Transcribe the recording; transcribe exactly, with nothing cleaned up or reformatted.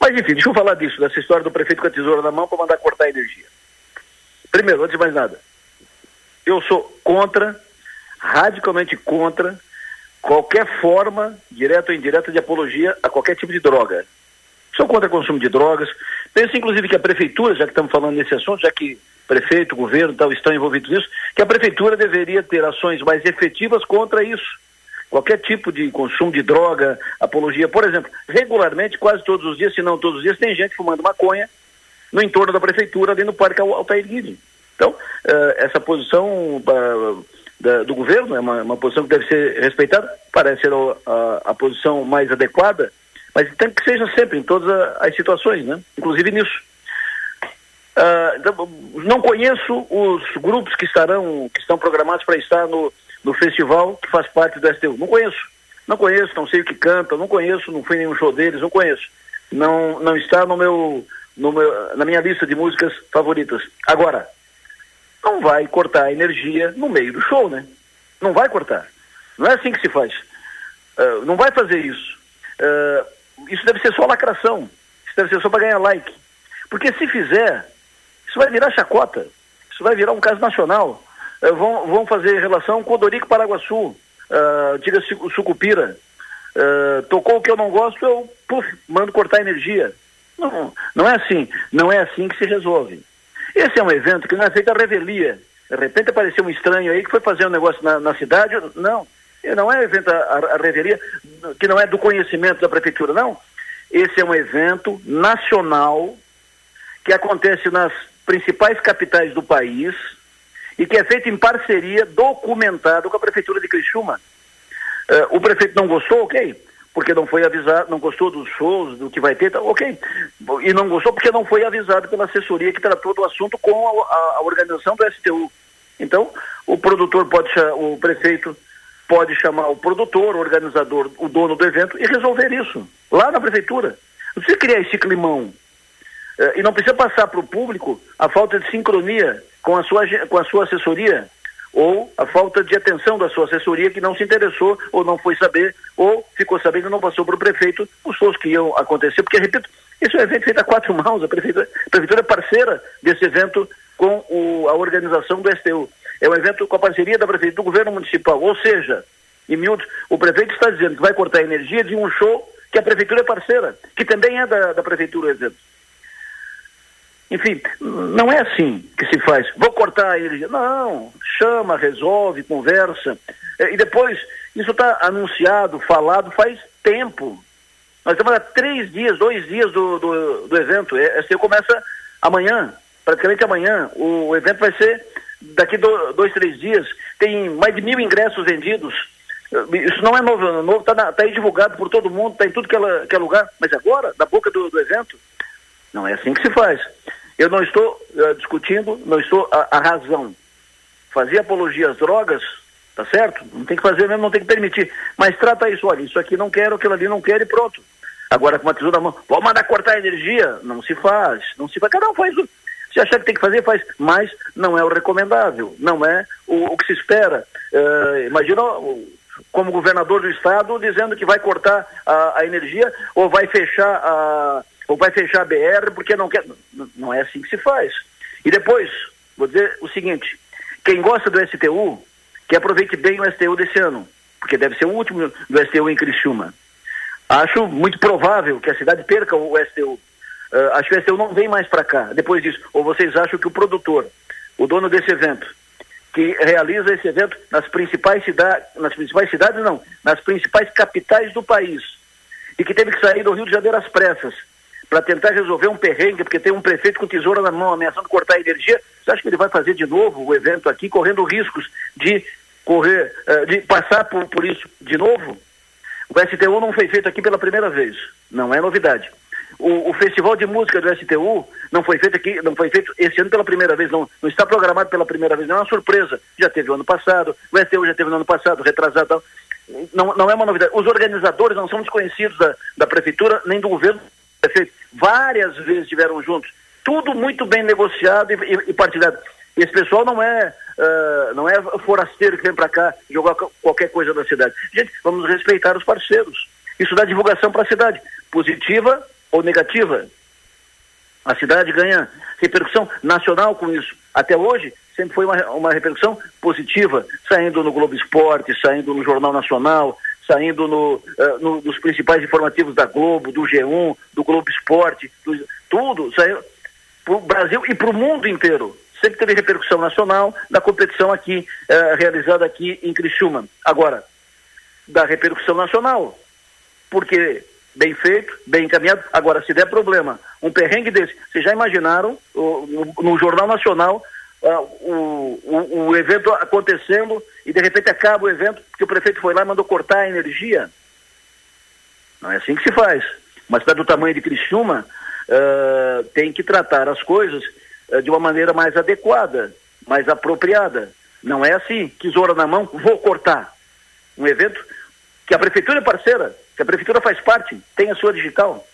Mas enfim, deixa eu falar disso, dessa história do prefeito com a tesoura na mão para mandar cortar a energia. Primeiro, antes de mais nada, eu sou contra, radicalmente contra, qualquer forma, direta ou indireta, de apologia a qualquer tipo de droga. Sou contra o consumo de drogas. Penso, inclusive, que a prefeitura, já que estamos falando nesse assunto, já que prefeito, governo e tal estão envolvidos nisso, que a prefeitura deveria ter ações mais efetivas contra isso. Qualquer tipo de consumo de droga, apologia. Por exemplo, regularmente, quase todos os dias, se não todos os dias, tem gente fumando maconha no entorno da prefeitura, ali no Parque Altair Guide. Então, uh, essa posição uh, da, do governo é uma, uma posição que deve ser respeitada, parece ser a, a, a posição mais adequada, mas tem que seja sempre, em todas as situações, né? Inclusive nisso. Uh, então, não conheço os grupos que estarão, que estão programados para estar no, no festival que faz parte do S T U. Não conheço. Não conheço, não sei o que canta, não conheço, não fui em nenhum show deles, não conheço. Não, não está no meu, no meu, na minha lista de músicas favoritas. Agora, não vai cortar a energia no meio do show, né? Não vai cortar. Não é assim que se faz. Uh, não vai fazer isso. Uh, isso deve ser só lacração. Isso deve ser só para ganhar like. Porque se fizer, isso vai virar chacota. Isso vai virar um caso nacional. Uh, vão, vão fazer relação com Odorico Paraguaçu, uh, diga Sucupira. Uh, tocou o que eu não gosto, eu puf, mando cortar a energia. Não, não é assim. Não é assim que se resolve. Esse é um evento que não é feito a revelia. De repente apareceu um estranho aí que foi fazer um negócio na, na cidade. Não, não é um evento a, a, a revelia, que não é do conhecimento da prefeitura, não. Esse é um evento nacional que acontece nas principais capitais do país e que é feito em parceria, documentado com a prefeitura de Criciúma. Uh, o prefeito não gostou, ok, porque não foi avisado, não gostou dos shows, do que vai ter, tá, ok, e não gostou porque não foi avisado pela assessoria que tratou do assunto com a, a, a organização do S T U. Então, o produtor pode, o prefeito pode chamar o produtor, o organizador, o dono do evento e resolver isso, lá na prefeitura. Não precisa criar esse climão, uh, e não precisa passar para o público a falta de sincronia com a sua, com a sua assessoria, ou a falta de atenção da sua assessoria que não se interessou, ou não foi saber, ou ficou sabendo e não passou para o prefeito os shows que iam acontecer, porque, repito, esse é um evento feito a quatro mãos, a prefeitura, a prefeitura é parceira desse evento com o, a organização do S T U. É um evento com a parceria da prefeitura, do governo municipal, ou seja, em miúdos, o prefeito está dizendo que vai cortar a energia de um show que a prefeitura é parceira, que também é da, da prefeitura o evento. Enfim, não é assim que se faz. Vou cortar a energia. Não, chama, resolve, conversa. E depois, isso está anunciado, falado faz tempo. Nós estamos há três dias, dois dias do, do, do evento. Esse começa amanhã, praticamente amanhã. O evento vai ser daqui do, dois, três dias. Tem mais de mil ingressos vendidos. Isso não é novo, está tá aí divulgado por todo mundo, está em tudo que é, que é lugar. Mas agora, da boca do, do evento, não é assim que se faz. Eu não estou uh, discutindo, não estou a, a razão. Fazer apologia às drogas, tá certo? Não tem que fazer mesmo, não tem que permitir. Mas trata isso, olha, isso aqui não quero, aquilo ali não quero e pronto. Agora com uma tesoura na mão, vou mandar cortar a energia? Não se faz, não se faz. Cada um faz o... Se achar que tem que fazer, faz. Mas não é o recomendável, não é o, o que se espera. Uh, imagina uh, como governador do estado dizendo que vai cortar a, a energia ou vai fechar a... ou vai fechar a B R porque não quer. Não é assim que se faz. E depois, vou dizer o seguinte, quem gosta do S T U, que aproveite bem o S T U desse ano, porque deve ser o último do S T U em Criciúma. Acho muito provável que a cidade perca o S T U. Uh, acho que o S T U não vem mais para cá, depois disso. Ou vocês acham que o produtor, o dono desse evento, que realiza esse evento nas principais cidades, nas principais cidades não, nas principais capitais do país, e que teve que sair do Rio de Janeiro às pressas, para tentar resolver um perrengue, porque tem um prefeito com tesoura na mão ameaçando cortar a energia, você acha que ele vai fazer de novo o evento aqui, correndo riscos de correr, uh, de passar por, por isso de novo? O S T U não foi feito aqui pela primeira vez, não é novidade. O, o festival de música do S T U não foi feito aqui, não foi feito esse ano pela primeira vez, não, não está programado pela primeira vez, não é uma surpresa. Já teve o ano passado, o S T U já teve no ano passado, retrasado, não, não é uma novidade. Os organizadores não são desconhecidos da, da prefeitura nem do governo. Várias vezes estiveram juntos, tudo muito bem negociado e, e, e partilhado. Esse pessoal não é, uh, não é forasteiro que vem para cá jogar qualquer coisa na cidade. Gente, vamos respeitar os parceiros. Isso dá divulgação para a cidade, positiva ou negativa. A cidade ganha repercussão nacional com isso. Até hoje, sempre foi uma, uma repercussão positiva, saindo no Globo Esporte, saindo no Jornal Nacional, saindo no, uh, no, nos principais informativos da Globo, do G um, do Globo Esporte, do, tudo, saiu para o Brasil e para o mundo inteiro. Sempre teve repercussão nacional na competição aqui, uh, realizada aqui em Criciúma. Agora, da repercussão nacional, porque bem feito, bem encaminhado. Agora, se der problema, um perrengue desse, vocês já imaginaram uh, no, no Jornal Nacional uh, o, o, o evento acontecendo e de repente acaba o evento porque o prefeito foi lá e mandou cortar a energia? Não é assim que se faz. Uma cidade do tamanho de Criciúma uh, tem que tratar as coisas uh, de uma maneira mais adequada, mais apropriada. Não é assim, tesoura na mão, vou cortar. Um evento que a prefeitura é parceira, que a prefeitura faz parte, tem a sua digital.